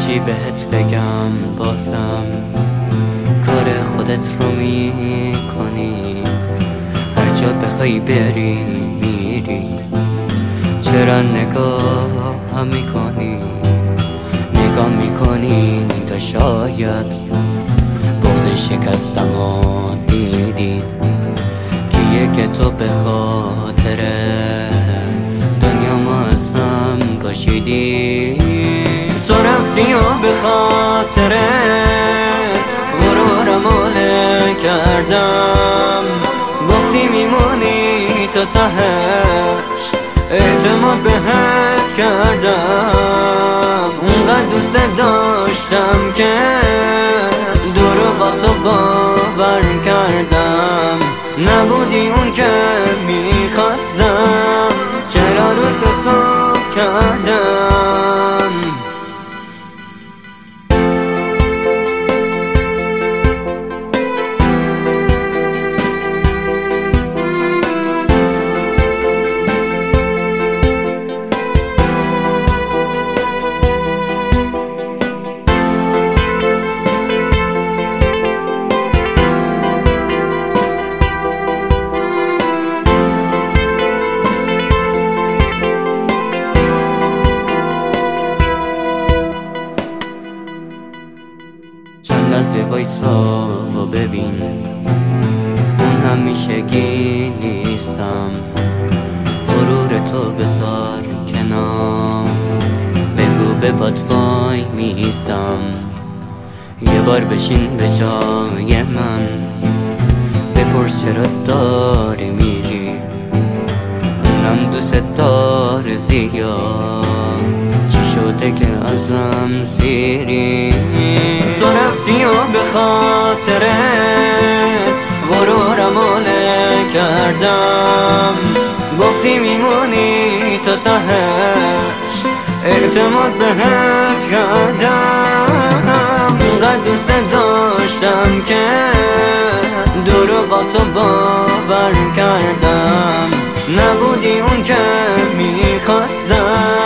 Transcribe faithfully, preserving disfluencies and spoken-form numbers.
چی بهت بگم بازم کار خودت رو میکنی، هر جا بخوای بری میری، چرا نگاه هم میکنی؟ نگاه میکنی تا شاید بغض شکستم و دیدی کیه که تو به خاطر دنیا ما ازم باشیدی. تو رفتی و به خاطرت غرورم آله کردم، گفتی میمونی تا تهش، اعتماد بهت کردم، اونقدر دوست داشتم که دروغا تو باور کردم، نبودی اون که میخواستم، چرا رو تصاب کردم. چند لحظه وایسا و ببین، اون همیشگی نیستم، غرور تو بذار کنار، بگو به پات وای میستم، یه بار بشین به جای من، بپرس چرا داری میری، اونم دوست داره زیاد، چی شده که ازم سیری؟ تو رفتی و به خاطرت غرورم آله کردم، گفتی میمونی تا تهش، اعتماد بهت کردم، اونقدر دوست داشتم که دروغا تو باور کردم، نبودی اون که میخواستم،